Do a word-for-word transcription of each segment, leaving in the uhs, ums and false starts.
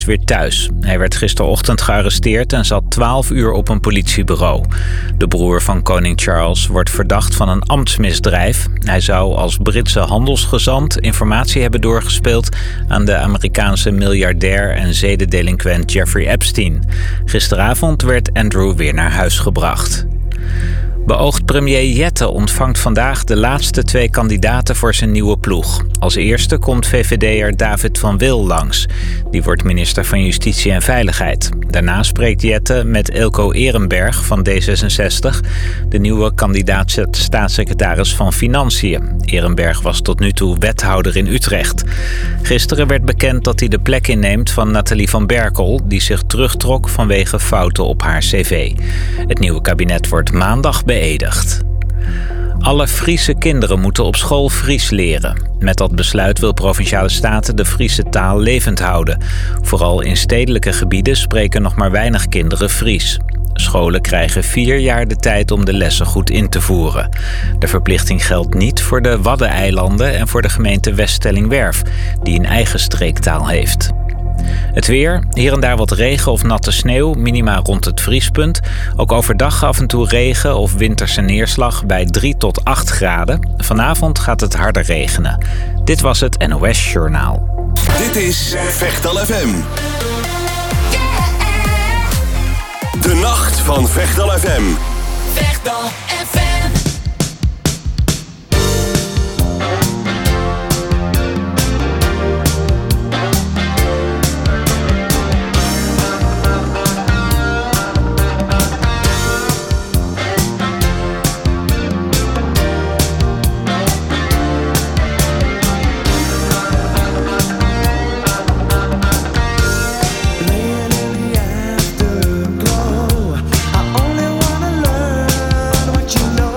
weer thuis. Hij werd gisterochtend gearresteerd en zat twaalf uur op een politiebureau. De broer van koning Charles wordt verdacht van een ambtsmisdrijf. Hij zou als Britse handelsgezant informatie hebben doorgespeeld aan de Amerikaanse miljardair en zedendelinquent Jeffrey Epstein. Gisteravond werd Andrew weer naar huis gebracht. Beoogd premier Jette ontvangt vandaag de laatste twee kandidaten voor zijn nieuwe ploeg. Als eerste komt V V D'er David van Wil langs. Die wordt minister van Justitie en Veiligheid. Daarna spreekt Jette met Eelco Ehrenberg van D zesenzestig... de nieuwe kandidaat-staatssecretaris van Financiën. Ehrenberg was tot nu toe wethouder in Utrecht. Gisteren werd bekend dat hij de plek inneemt van Nathalie van Berkel, die zich terugtrok vanwege fouten op haar cv. Het nieuwe kabinet wordt maandag beëdigd. Alle Friese kinderen moeten op school Fries leren. Met dat besluit wil Provinciale Staten de Friese taal levend houden. Vooral in stedelijke gebieden spreken nog maar weinig kinderen Fries. Scholen krijgen vier jaar de tijd om de lessen goed in te voeren. De verplichting geldt niet voor de Waddeneilanden en voor de gemeente Weststellingwerf, die een eigen streektaal heeft. Het weer, hier en daar wat regen of natte sneeuw, minima rond het vriespunt. Ook overdag af en toe regen of winterse neerslag bij drie tot acht graden. Vanavond gaat het harder regenen. Dit was het N O S Journaal. Dit is Vechtal F M. De nacht van Vechtal F M. Vechtal F M. You know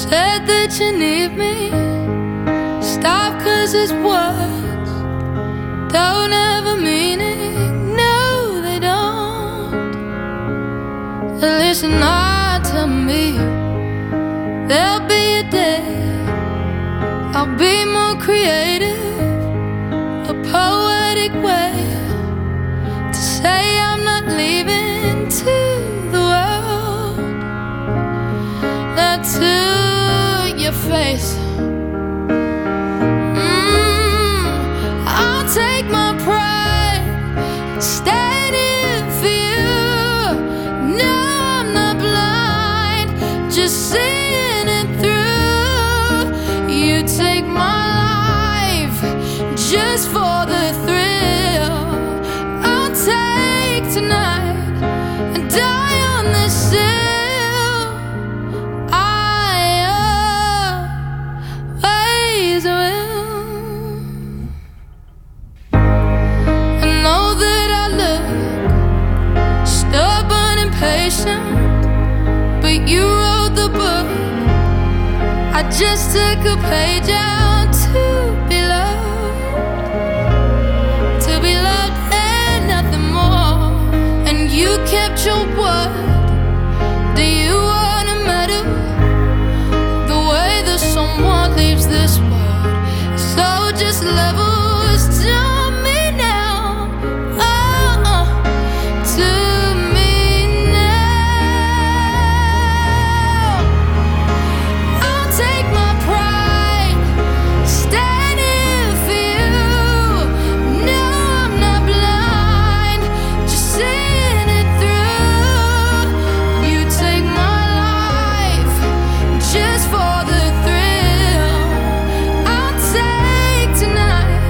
said that you need me. Stop, cause it's words don't have a meaning. No, they don't. Listen hard to me. There'll be a day I'll be more creative, a poetic way to say I'm not leaving to the world. Not to your face. Take my pride, standing for you. No, I'm not blind, just seeing it through. You take my life just for the thrill. I'll take tonight and die on this hill. I always will. But you wrote the book. I just took a page out to be loved, to be loved and nothing more. And you kept your word. Do you wanna medal the way that someone leaves this world? So just levels to me now. Oh, uh, to for the thrill. I'll take tonight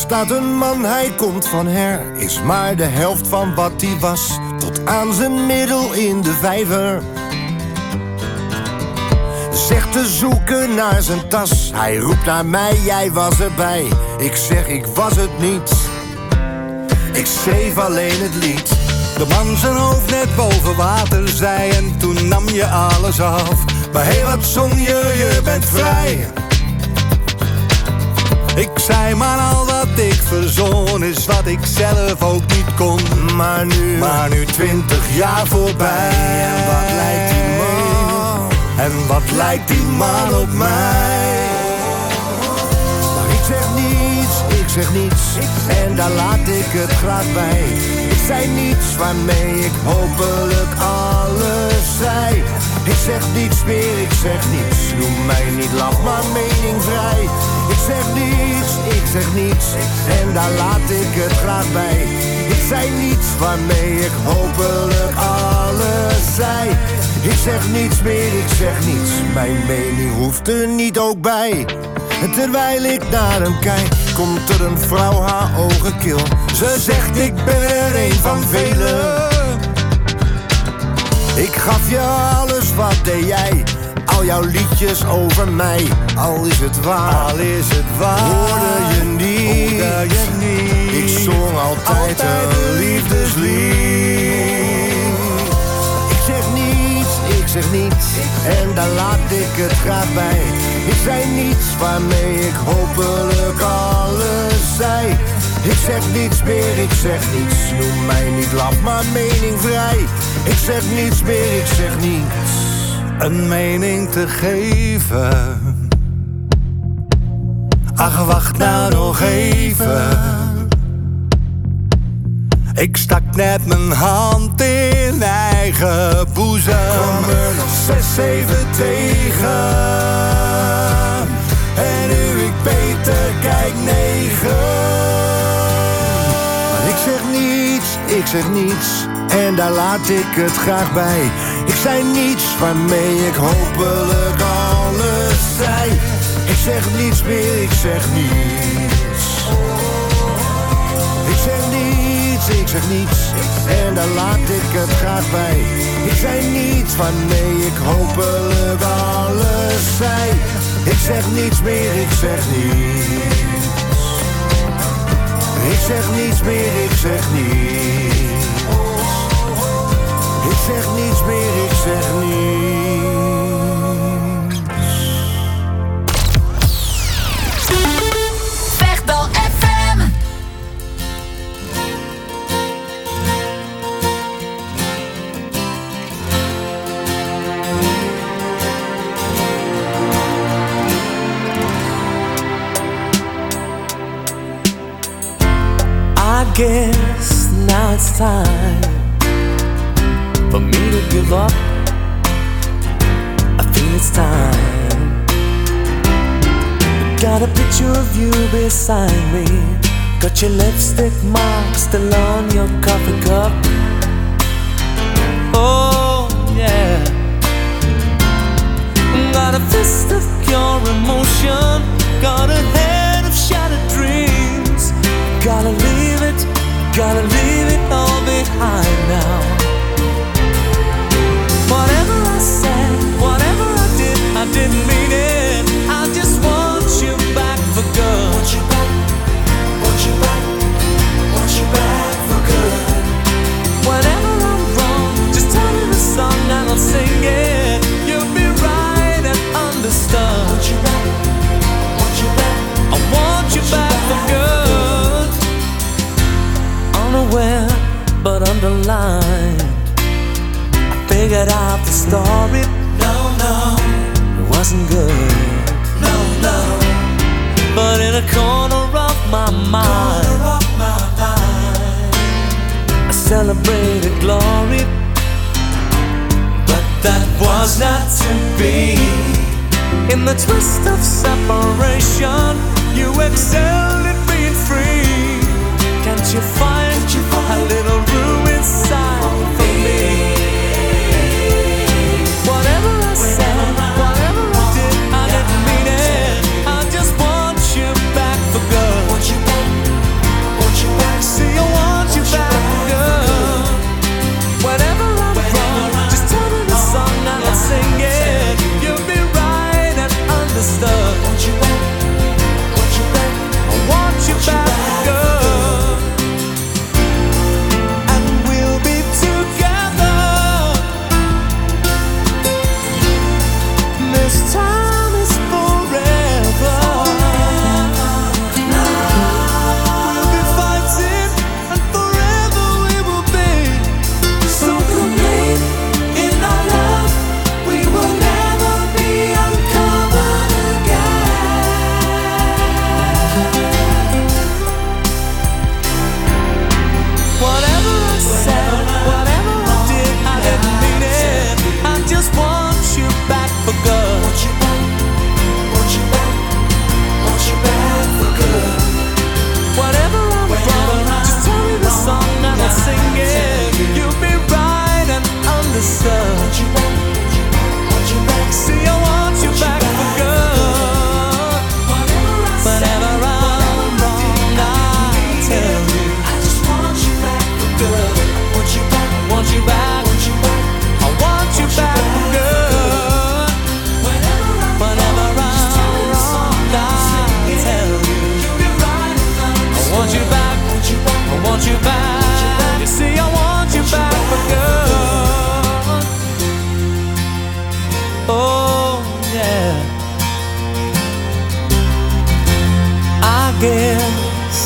staat een man, hij komt van her. Is maar de helft van wat hij was. Tot aan zijn middel in de vijver. Zegt te zoeken naar zijn tas. Hij roept naar mij, jij was erbij. Ik zeg, ik was het niet. Ik schreef alleen het lied. De man zijn hoofd net boven water zei. En toen nam je alles af. Maar hé, hey, wat zong je, je bent vrij. Ik zei maar al wat ik verzon is wat ik zelf ook niet kon. Maar nu, maar nu twintig jaar voorbij. En wat lijkt die man? En wat lijkt die man op mij? Maar ik zeg niets, ik zeg niets. En daar laat ik het graag bij. Ik zei niets waarmee ik hopelijk alles zei. Ik zeg niets meer, ik zeg niets. Noem mij niet laf, maar meningvrij. Ik zeg niets, ik zeg niets. En daar laat ik het graag bij. Ik zei niets waarmee ik hopelijk alles zei. Ik zeg niets meer, ik zeg niets. Mijn mening hoeft er niet ook bij. En terwijl ik naar hem kijk, komt er een vrouw, haar ogen kil. Ze zegt, ik ben er een van velen. Ik gaf je alles, wat deed jij? Al jouw liedjes over mij. Al is het waar, al is het waar. Hoorde je niet, hoorde je niet. Ik zong altijd, altijd een liefdeslied. Ik zeg niets, ik zeg niets. En daar laat ik het graag bij. Ik zei niets waarmee ik hopelijk alles zei. Ik zeg niets meer, ik zeg niets. Noem mij niet laf, maar meningvrij. Ik zeg niets meer, ik zeg niets. Een mening te geven. Ach, wacht nou nog even. Ik stak net mijn hand in eigen boezem. Kwam er nog zes, zeven tegen. En nu ik beter kijk negen. Maar ik zeg niets, ik zeg niets. En daar laat ik het graag bij. Ik zei niets waarmee ik hopelijk alles zei. Ik zeg niets meer, ik zeg niets. Ik zeg niets, ik zeg niets. En daar laat ik het graag bij. Ik zei niets waarmee ik hopelijk alles zei. Ik zeg niets meer, ik zeg niets. Ik zeg niets meer, ik zeg niets. Ik zeg niets meer, ik zeg niets. Vechtbal F M. I guess now it's time for me to give up. I feel it's time. Got a picture of you beside me. Got your lipstick mark still on your coffee cup. Oh yeah. Got a fist of pure emotion. Got a head of shattered dreams. Gotta leave it, gotta leave it all behind now. Whatever I said, whatever I did, I didn't mean it. I just want you back for good. Want you back, want you back, want you back for good. Whenever I'm wrong, just tell me the song and I'll sing it. You'll be right and understood. Want you back, want you back, I want you back for good. Unaware but underlined, figured out the story. No, no, it wasn't good. No, no. But in a corner of my mind, corner of my mind, I celebrated glory. But that was not to be. In the twist of separation, you excelled at being free. Can't you find, Can't you find a little room inside for me? Whatever I said, whatever I did, I didn't mean it. I just want you back for good. Want you back,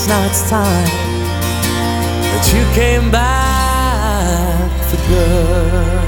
now it's time that you came back for good.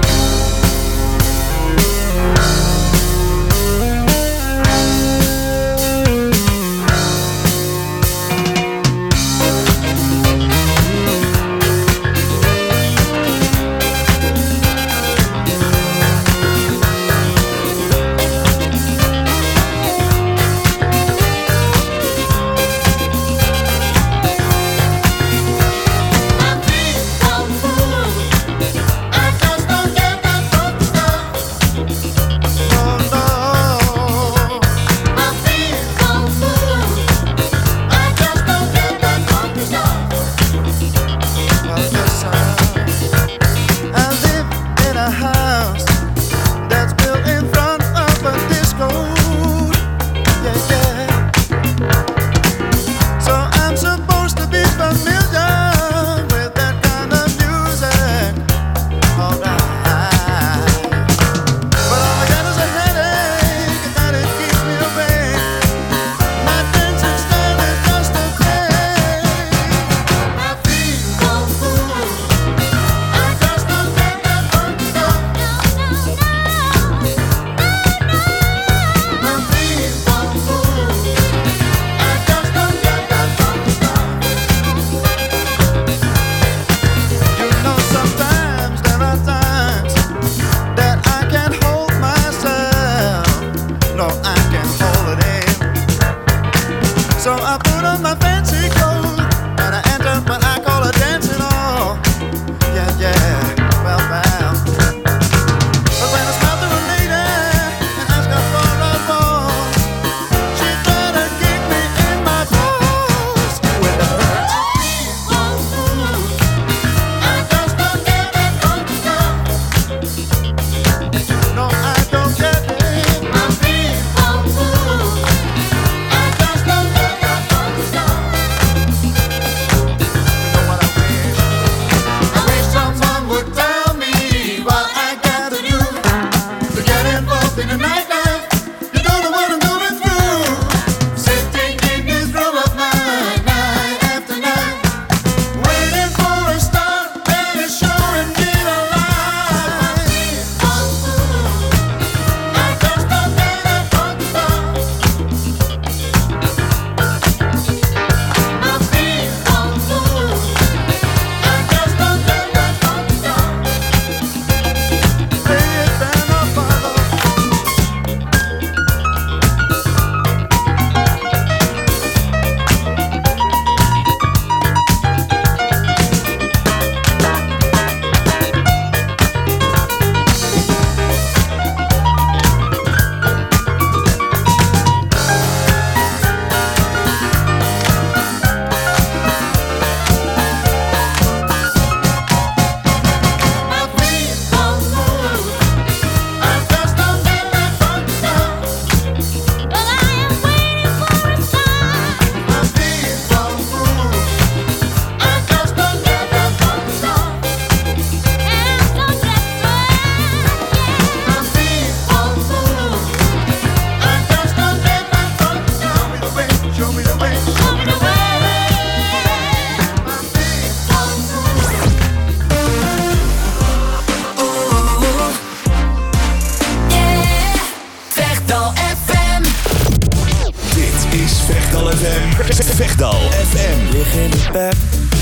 Vechtal F M. Lig in het bed,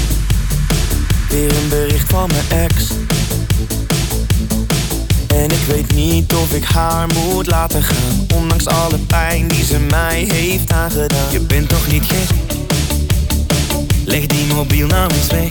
weer een bericht van mijn ex. En ik weet niet of ik haar moet laten gaan, ondanks alle pijn die ze mij heeft aangedaan. Je bent toch niet gek? Leg die mobiel nou eens weg.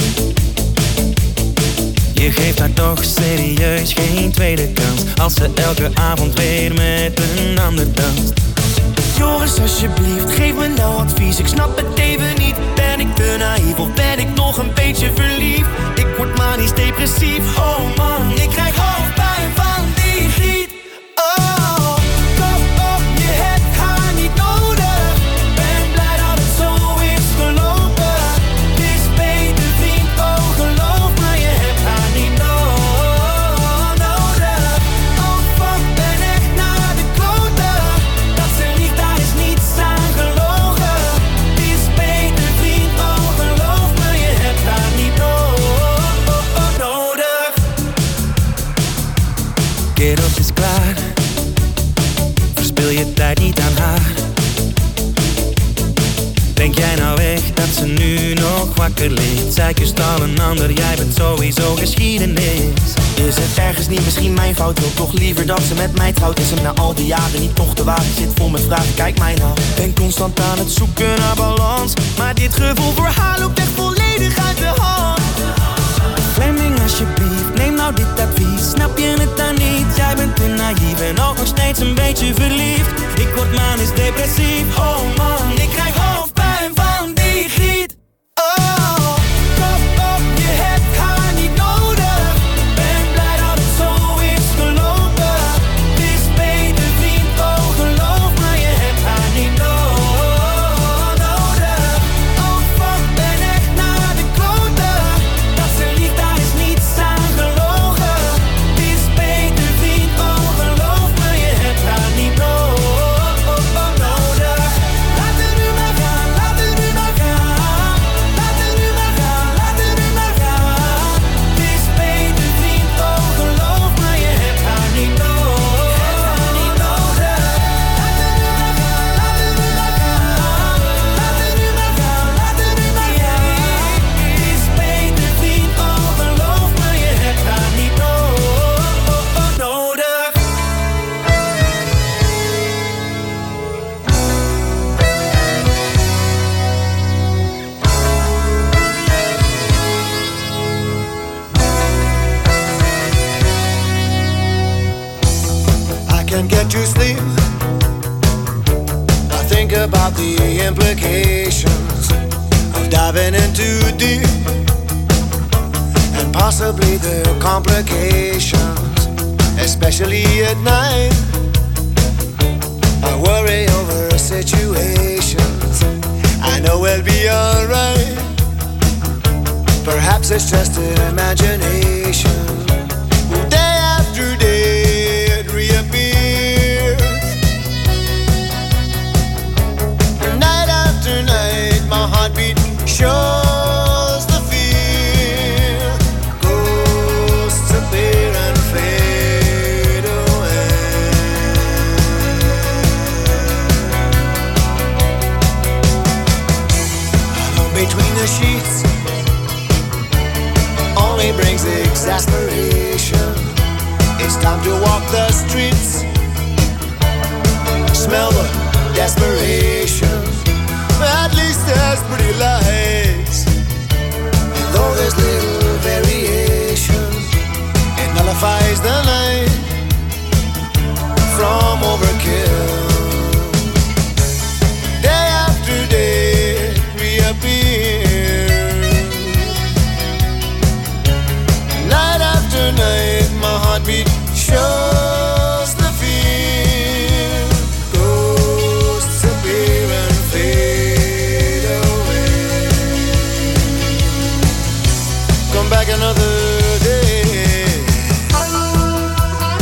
Je geeft haar toch serieus geen tweede kans, als ze elke avond weer met een ander danst. Joris, alsjeblieft, geef me nou advies. Ik snap het even niet. Ben ik te naïef of ben ik nog een beetje verliefd? Ik word manisch depressief. Oh man, ik krijg hoofdpijn van die griet. Oh, top op, je hebt haar niet nodig. Ben blij dat het zo is gelopen. Het is beter vriend, oh geloof me, je hebt haar niet no- nodig. Oh fuck, ben echt naar de kloten. Dat ze liegt, daar is niets aan gelogen. Het is beter kereltje is klaar. Verspil je tijd niet aan haar. Denk jij nou echt dat ze nu nog wakker ligt? Zij kust al een ander, jij bent sowieso geschiedenis. Is het ergens niet misschien mijn fout? Wil toch liever dat ze met mij trouwt. Is hem na al die jaren niet toch te wagen? Zit vol met vragen, kijk mij nou. Ben constant aan het zoeken naar balans, maar dit gevoel voor haar loopt echt volledig uit de hand. Fleming alsjeblieft, neem nou dit advies. Snap je het dan niet? Jij bent te naïef en ook nog steeds een beetje verliefd. Ik word manisch depressief. Oh man, ik krijg hoofdpijn van die griet. Oh, kop op, je hebt haar niet nodig. Ben blij dat het zo is gelopen. Het is beter vriend, oh geloof me, je hebt haar niet no- nodig. Oh fuck, ben echt naar de kloten. Dat ze lief, daar is niets aan gelogen. Het is beter vriend, oh geloof me, je hebt haar niet no- nodig. Laat het nu maar gaan, laat het nu maar gaan. Laat het nu maar gaan, laat het nu maar gaan. Het is beter vriend, oh geloof me, je hebt haar niet no- niet nodig. Laat het nu maar gaan, laat het nu maar gaan. Laat het nu maar gaan, laat het nu maar gaan. Het is beter vriend, oh geloof me, je hebt haar niet no- nodig. I can't get to sleep. I think about the implications of diving in too deep, and possibly the complications, especially at night. I worry over situations I know we'll be alright. Perhaps it's just imagination. Day after day it reappears. Night after night my heartbeat shows the fear. Ghosts appear and fade away. Alone between the sheets only brings exasperation. It's time to walk the streets, smell the desperation. At least there's pretty lights, and though there's little variation, it nullifies the night from overkill. Day after day it reappears. Night after night my heartbeat shows the fear. Ghosts appear and fade away. Come back another day.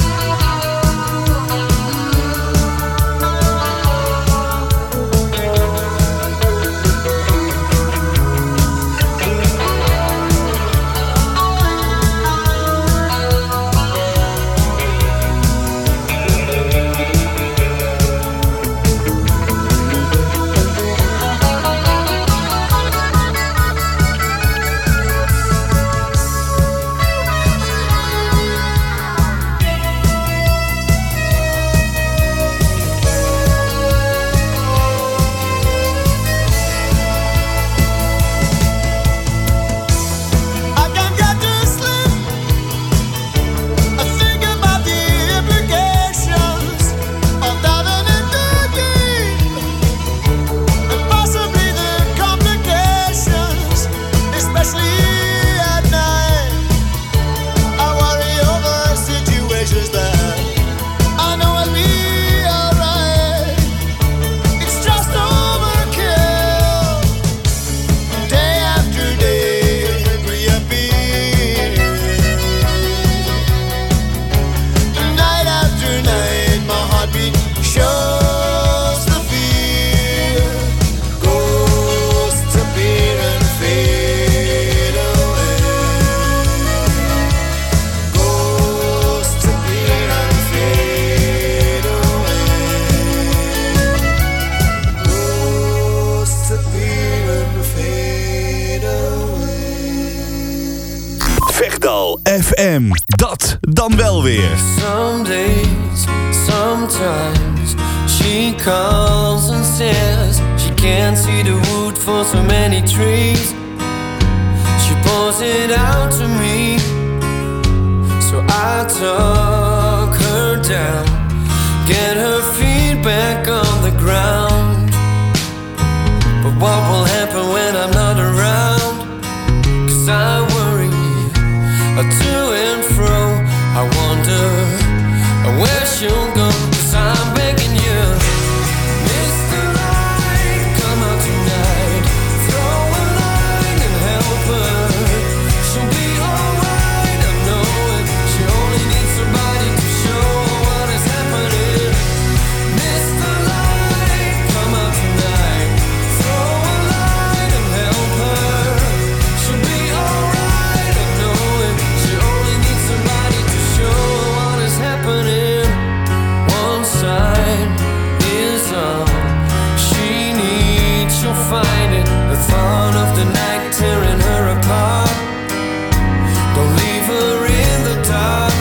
M. Dat dan wel weer. Some days, sometimes she calls and says she can't see the wood for so many trees. She pours it out to me, so I talk her down, get her feet back on the ground. But what will happen when I'm not around? 'Cause I worry to and fro. I wonder where she'll go. 'Cause I'm begging you, Mister Light, come out tonight, throw a line and help her. She'll be alright, I know it. She only needs somebody to show what is happening. Mister Light, come out tonight, throw a line and help her. She'll be alright, I know it. She only needs somebody to show what is happening. One side is all she needs, she'll find it. The thought of the night tearing her apart, don't leave her in the dark.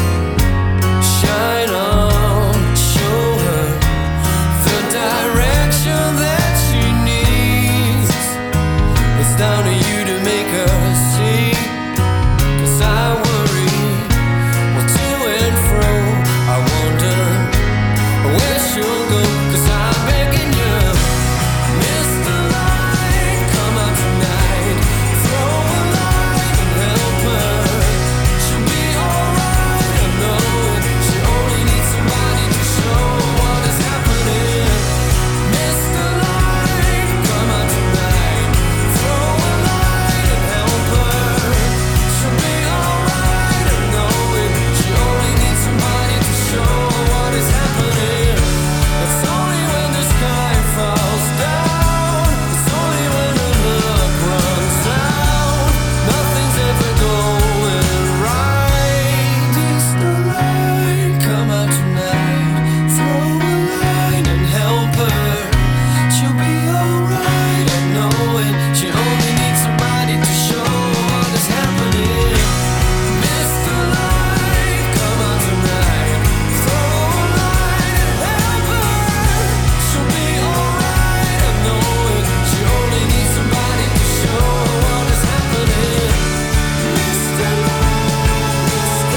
Shine on, show her the direction that she needs. It's down to you to make her see. 'Cause I worry, well, to and fro, I wonder where she'll go. 'Cause I'm begging you, Mister Light, come out tonight, throw a line and help her. She'll be alright, I know it. She only needs somebody to show what is happening. Mister Light, come out tonight, throw a line and help her. She'll be alright, I know it. She only needs somebody to show what is happening. It's only when the sky falls down, it's only when the luck runs out, nothing's ever going right. Mister Light, come out tonight, throw a line and help her. She'll be alright, I know it. She only needs somebody to show what is happening. Mister Light, come out tonight, throw a line and help her. She'll be alright, I know it. She only needs somebody to show what is happening. Mister Light, Mister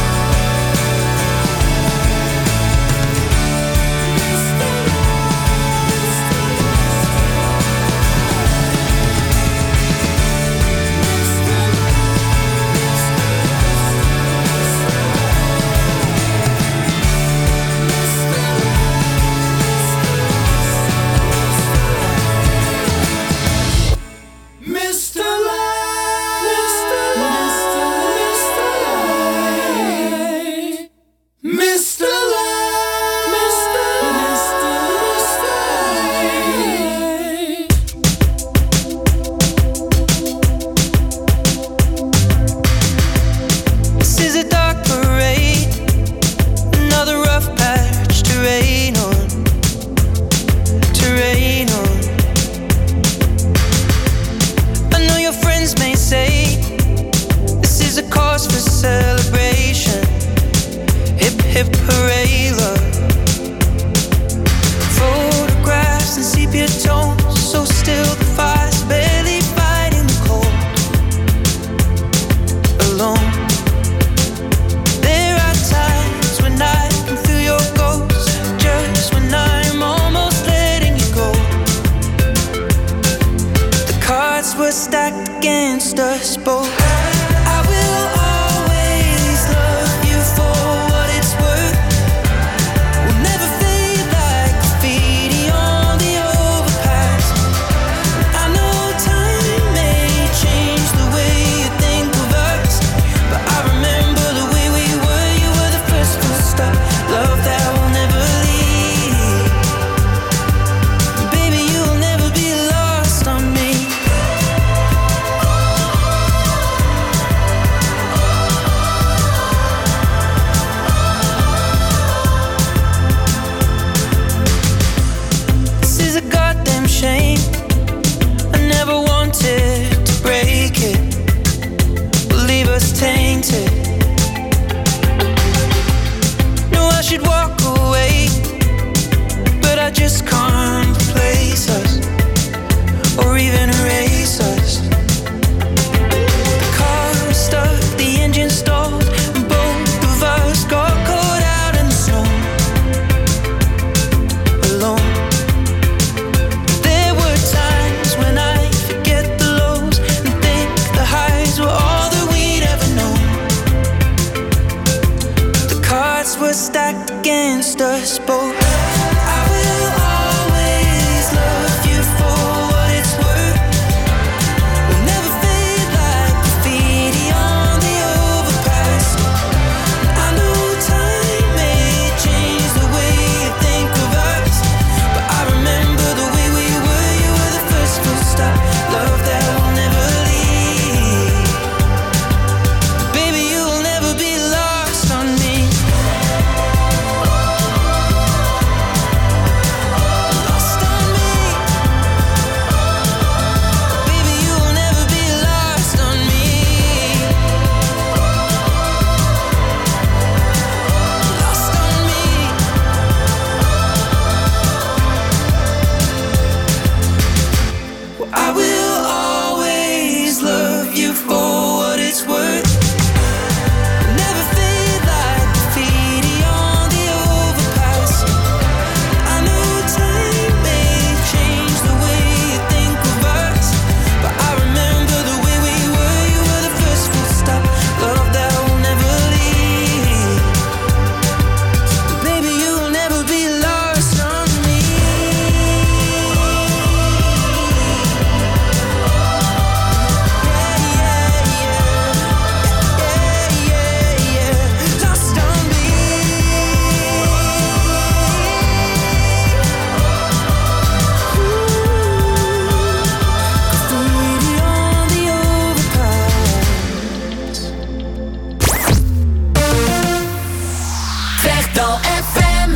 Mister Light, Mister Light, Mister Light, Mister Light. This is a dark parade, another rough patch to rain on, to rain on. I know your friends may say this is a cause for celebration. Hip hip hooray, love. Photographs and sepia tones, so still the fire's barely fighting the cold. Alone. There are times when I can feel your ghost, just when I'm almost letting you go. The cards were stacked against us both. I will always love you for what it's worth. were stacked against us both. I will always love you for what it's worth. We'll never fade like graffiti on the overpass. I know time may change the way you think of us, but I remember the way we were. You were the first full stop, love that will never leave. Baby, you will never be lost on me. Lost on me. Baby, you will never be lost on me. Lost on me. Well, I will always love you for what it's worth. Never fade like graffiti on the overpass. I know time may change the way you think of us, but I remember the way we were. You were the first full stop, love that will never leave. Baby, you will never be lost on me. Yeah, yeah, yeah, yeah, yeah, lost on me. Graffiti on the overpass. Vechtal F M.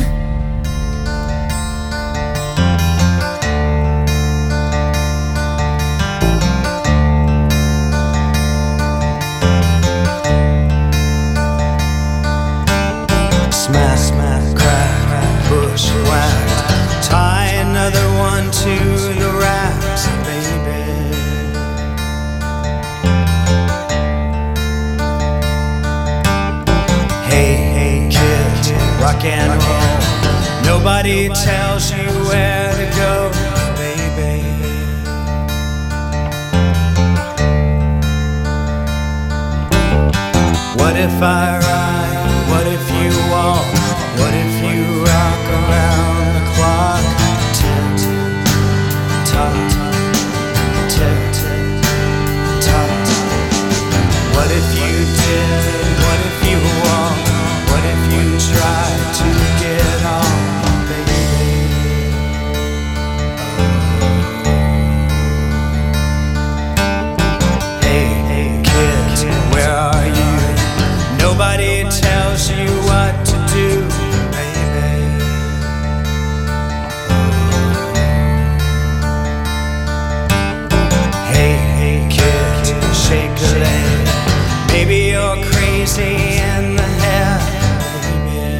Smash, smash, crack, bushwhacked. Tie another one to the racks, baby. Hey, hey, kid, rock and roll. Nobody tells you where to go, baby. What if I ride? What if you walk? What if you rock around the clock? Tick, tock, tick, tock. What if you did? What if you walk? What if you tried to get on, baby? Hey, hey, kid, where are you? Nobody tells you what to do, baby. Hey, hey, kid, shake a leg. Maybe you're crazy in the head, baby.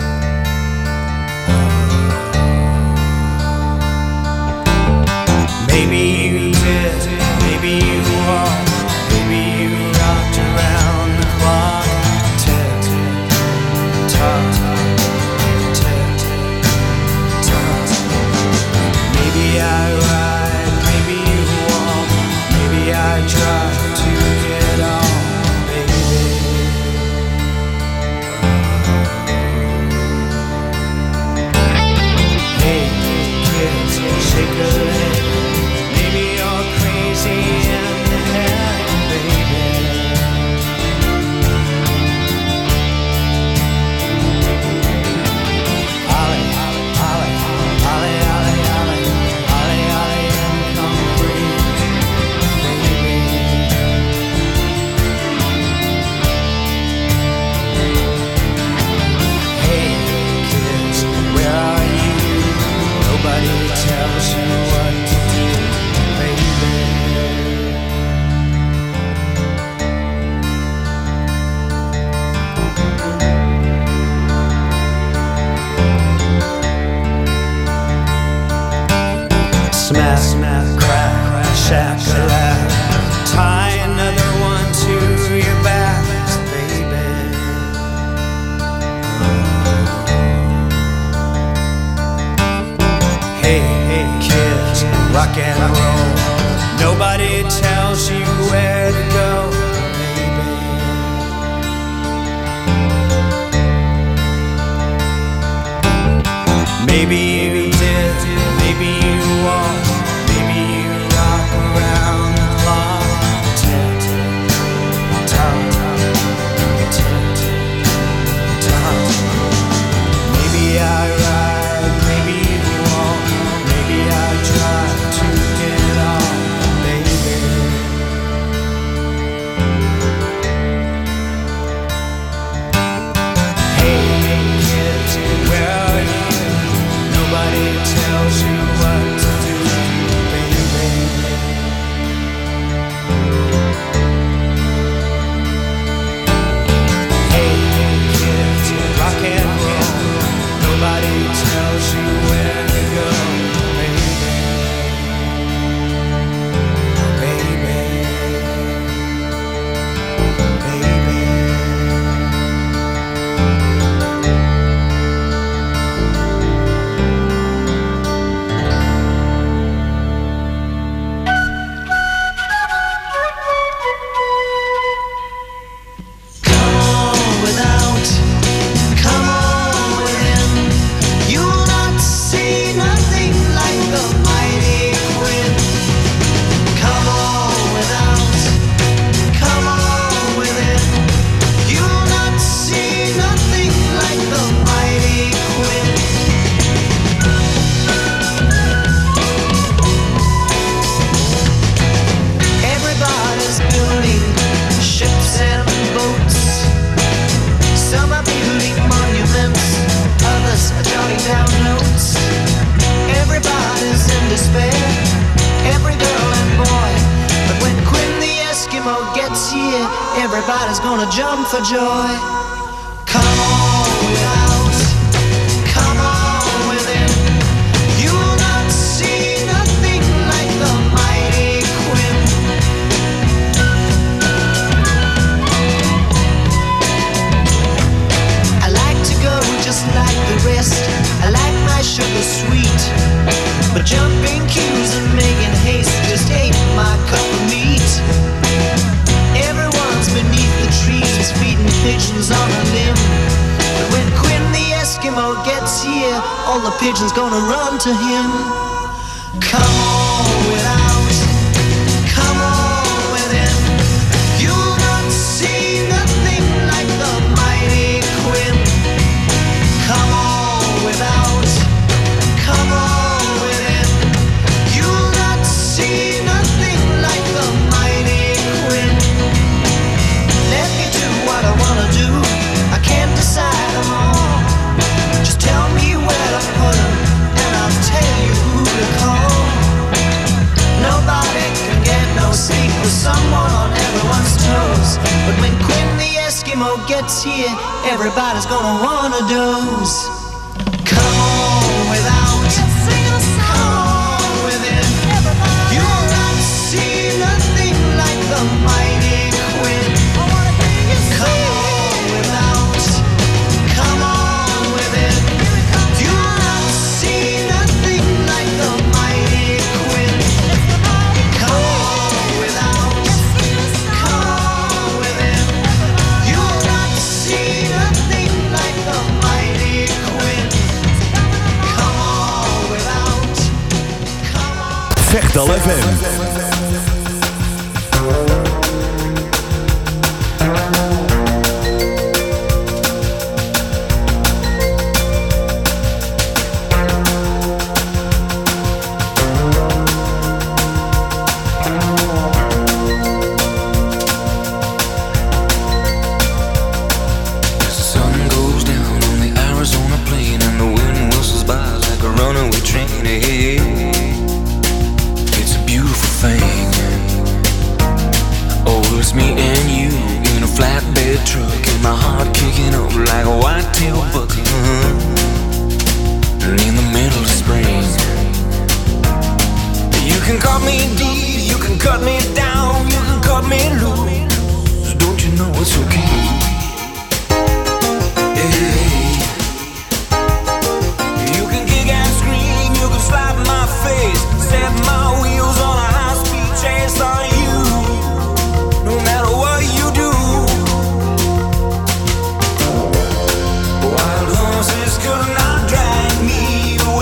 Maybe you did, maybe you won't. Maybe you rocked around the clock. Tick, tock, tick, tock. Maybe I ride, maybe you walk. Maybe I try to get on, baby. Hey, kids, shake a leg. Maybe you're crazy in the head, baby. Ollie, Ollie, Ollie, Ollie, Ollie, Ollie, Ollie, Ollie, and come free, baby. Hey, kids, where are you? Nobody tells you what to do, baby. Smash, smash, crack, shack-a-lack. Tie another one to your back, baby. Hey, hey, kids, rock and roll. Nobody tells you where to go, baby. Maybe you did, maybe you won't. Maybe you rock around the clock. Tick, tock, tick, tock. Maybe I ride, maybe you won't. Maybe I try to get on, baby. Hey kids, where are you? Nobody tells you what to do, baby. Hey kids, rock and roll. Nobody tells you where to go, baby. Baby, baby. Come on without, come on within. You will not see nothing like the mighty Quinn. Come on without, come on within. You will not see nothing like the mighty Quinn. Everybody's building ships and boats. Some are building monuments, others are jotting down notes. Everybody's in despair, every girl and boy. But when Quinn the Eskimo gets here, everybody's gonna jump for joy. Come on without, come on within. You will not see nothing like the mighty Quinn. I like to go just like the rest. I like my sugar sweet. But jumping queues and making haste just ain't my cup of meat. Everyone's beneath the trees feeding pigeons on a limb. But when Quinn the Eskimo gets here, all the pigeons gonna run to him. Come on without, come on within. You will not see nothing like the mighty Quinn. Come on without, come on within. You will not see nothing like the mighty Quinn. Let me do what I wanna do. I can't decide them all. Just tell me where to put them, and I'll tell you who to call. Nobody can get no sleep with someone on everyone's toes. But when Quinn the Eskimo gets here, everybody's gonna wanna doze. Come on without, come on within. You will not see nothing like the mighty Quinn. Come on without, come on within. You will not see nothing like the mighty Quinn. Come on without, come on within. You will not see nothing like the mighty Quinn. Come on without, come on. Vechtal F M. As the sun goes down on the Arizona plain and the wind whistles by like a runaway train, hey, it's a beautiful thing. Oh, it's me and you in a flatbed truck, and my heart kicking up like a white-tailed buck. And in the middle of spring, you can cut me deep, you can cut me down, you can cut me loose. Don't you know it's okay? Hey. You can kick and scream, you can slap my face, set my wheels on a high-speed chase on you. No matter what you do, wild horses could not drag me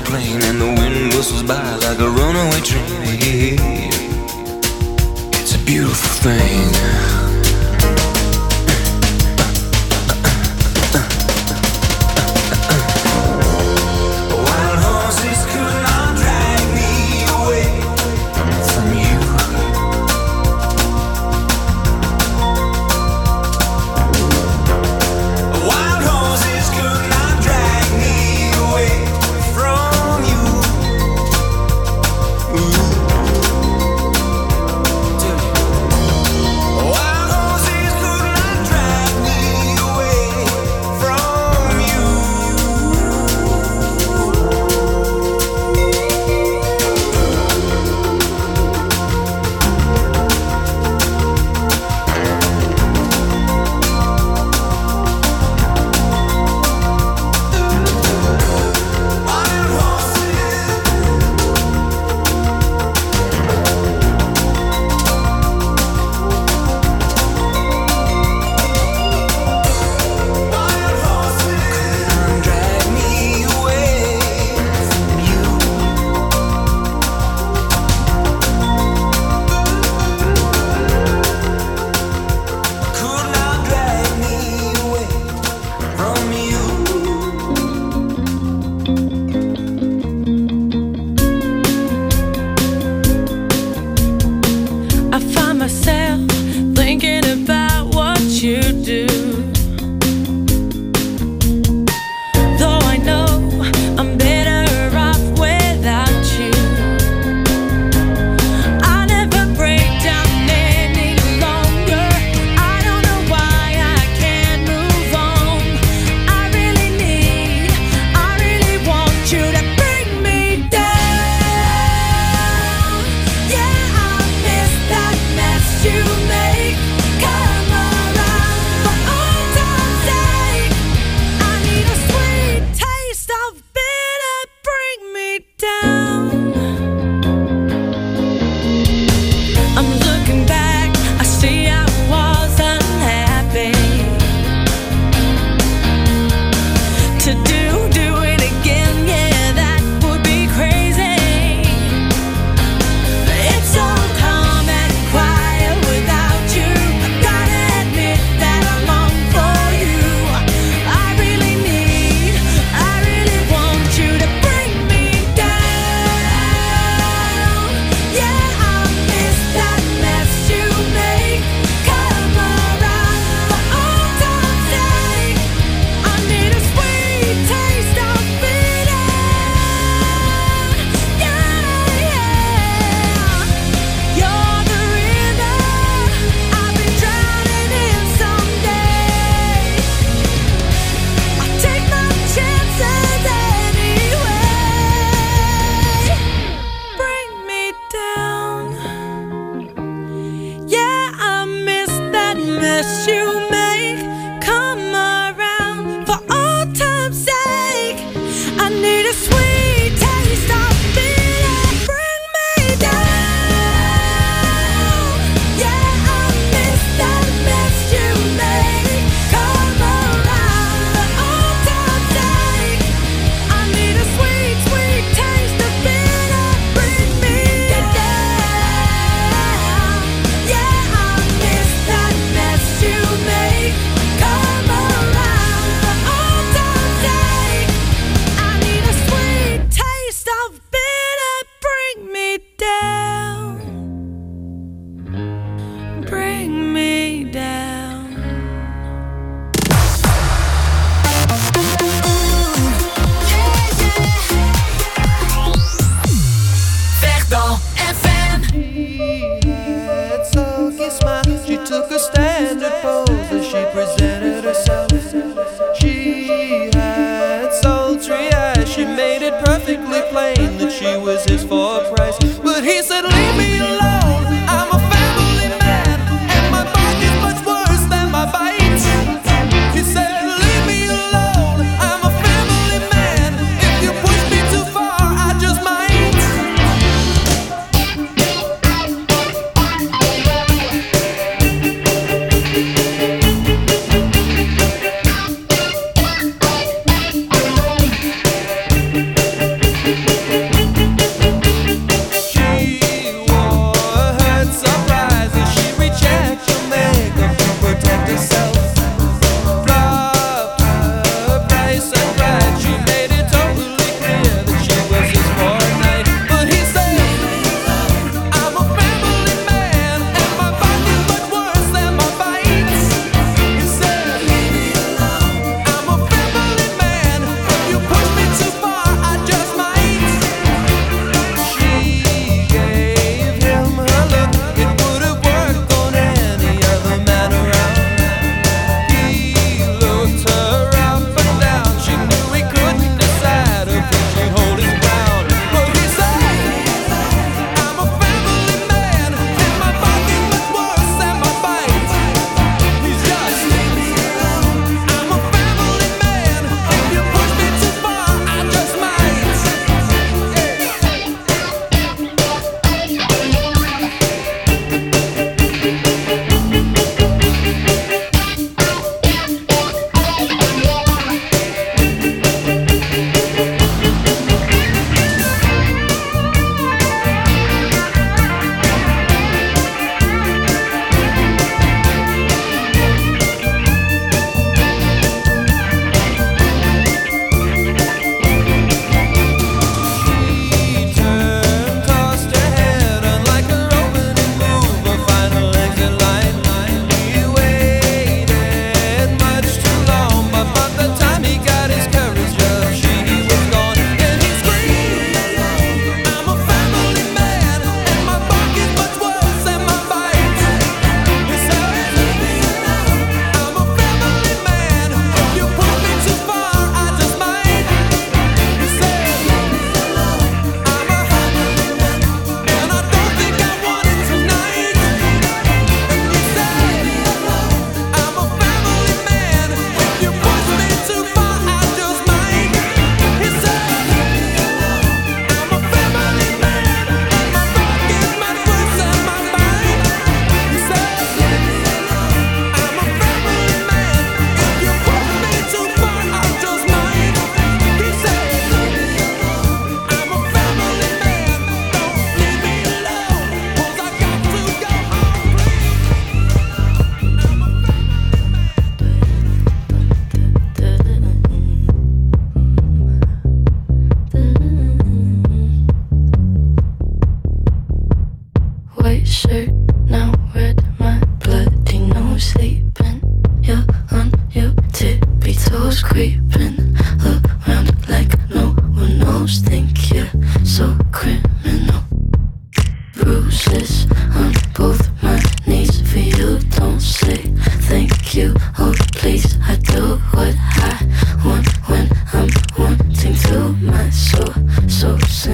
plane and the wind whistles by like a runaway train. It's a beautiful thing.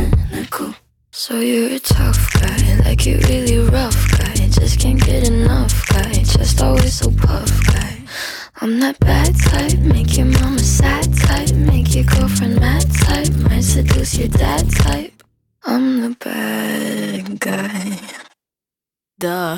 cynical. So you're a tough guy, like you really rough guy. Just can't get enough guy, just always so puff guy. I'm that bad type, make your mama sad type, make your girlfriend mad type, might seduce your dad type. I'm the bad guy. Duh.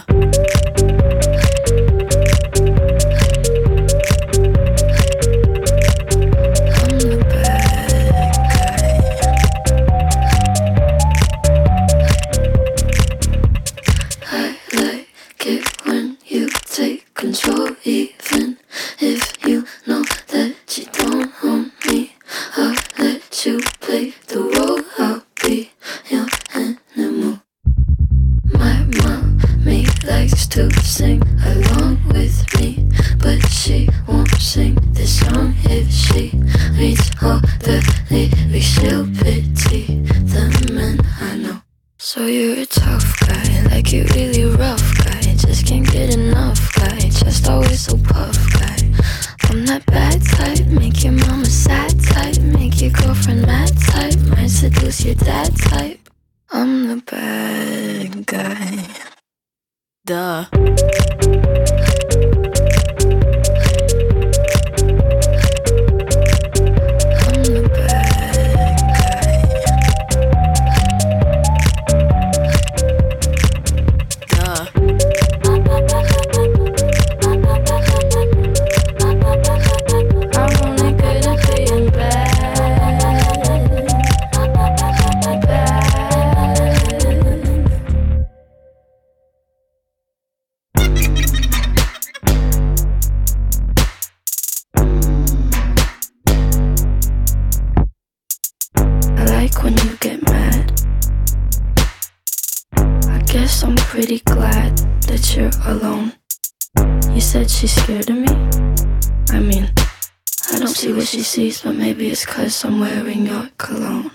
Control, even if you know that you don't own me. I'll let you play the role, I'll be your animal. My mommy likes to sing along with me, but she won't sing this song if she reads all the lyrics. She'll pity the men I know. So you're a tough guy, like you really rough guy. Just can't get enough guy, just always so puff guy. I'm that bad type, make your mama sad type, make your girlfriend mad type, might seduce your dad type. I'm the bad guy. Duh. Pretty glad that you're alone. You said she's scared of me? I mean, I don't see what she sees, but maybe it's 'cause I'm wearing your cologne.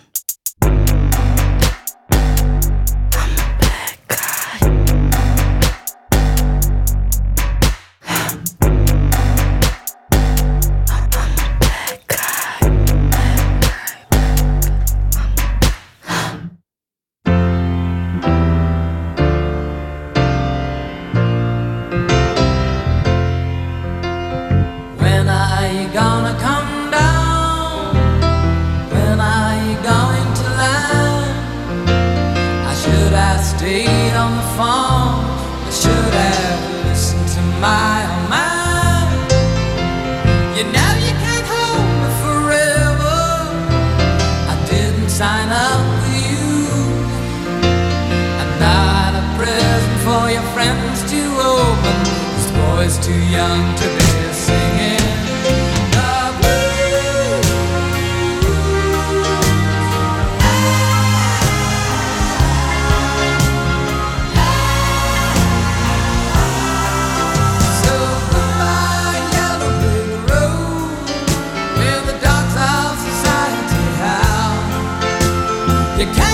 You can't